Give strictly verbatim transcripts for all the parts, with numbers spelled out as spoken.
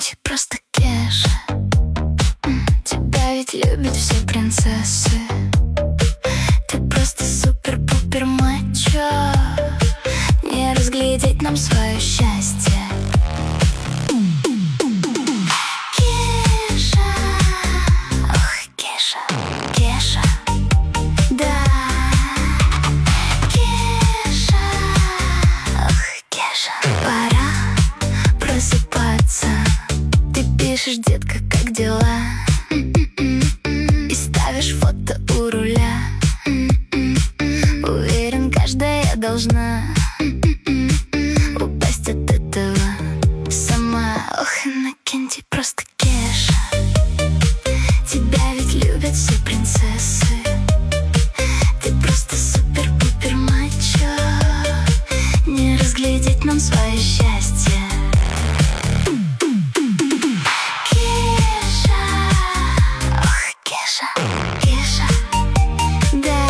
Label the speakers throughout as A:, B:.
A: Кенти просто Кеша. Тебя ведь любят все принцессы. Ты просто супер-пупер мачо. Не разглядеть нам свое счастье. Кеша, ох, Кеша, Кеша, да. Кеша, ох, Кеша. Пора просыпаться. Ты пишешь, детка, как дела? И ставишь фото у руля. Уверен, каждая должна упасть от этого сама. Ох, Иннокентий просто Кеша. Тебя ведь любят все принцессы. Ты просто супер-пупер мачо. Не разглядеть нам свое счастье. Кеша, ох, Кеша, Кеша, да.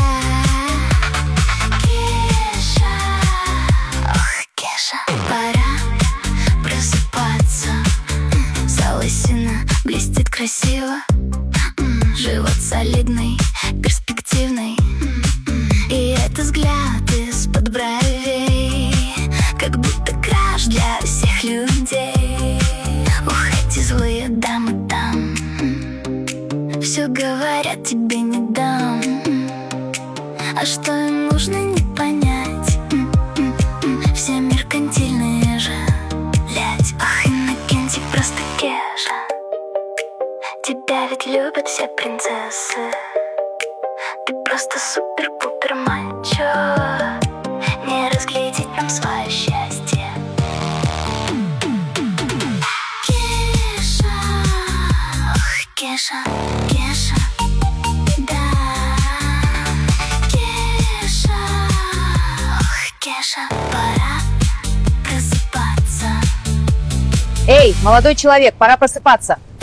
A: Кеша, ох, Кеша. Пора просыпаться. Залысина блестит красиво. Живот солидный, перспективный. И это взгляд из-под бровей, как будто краш для всех людей. Ух, эти злые дамы там все говорят, тебе не дам. А что им нужно, не понять. Все меркантильные же, блядь. Ах, Иннокентий просто Кеша. Тебя ведь любят все принцессы. Ты просто супер-пупер мачо. Не разглядеть нам свое счастье. Кеша, ох, Кеша, Кеша, да. Кеша, ох, Кеша. Пора просыпаться.
B: Эй, молодой человек, пора просыпаться.